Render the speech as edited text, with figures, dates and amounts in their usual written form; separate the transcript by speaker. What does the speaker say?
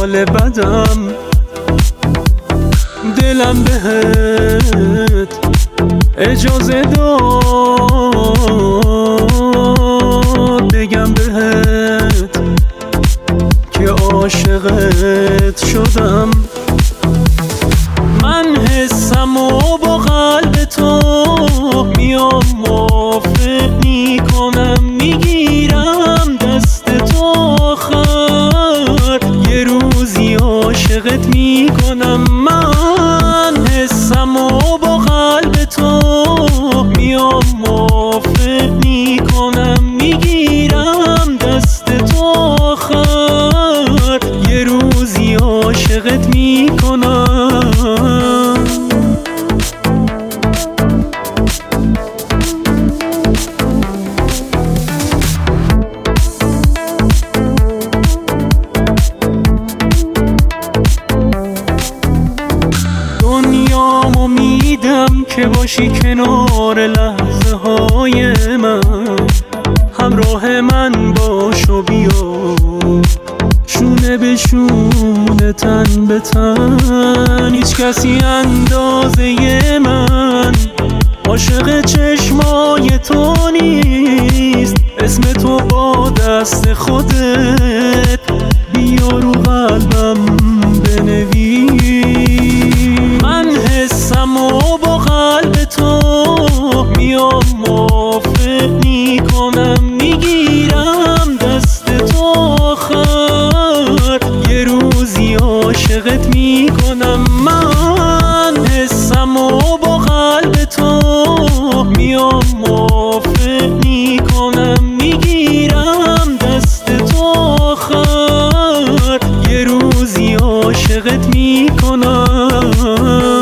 Speaker 1: حال بدم، دلم بهت اجازه داد بگم بهت که عاشقت شدم. من حسم و با قلب تو میام موافق میکنم، میگیرم دست تو آخر یه روزی عاشقت میکنم. من حسم و با قلب تو میام موافق میکنم، میگیرم دست تو آخر یه روزی عاشقت میکنم. دنیامو میدم که باشی کنار لحظه های من، همراه من باش و بیا شونه به شونه تن به تن. هیچ کسی اندازه من عاشق چشمای تو نیست، اسم تو با دست خودت بیا رو قلبم بنویس. من حسم و با قلب تو میام موافق میکنم، میگیرم دست تو آخر یه روزی عاشقت میکنم. من حسم و با قلب تو میام موافق میکنم، میگیرم دست تو آخر یه روزی عاشقت میکنم.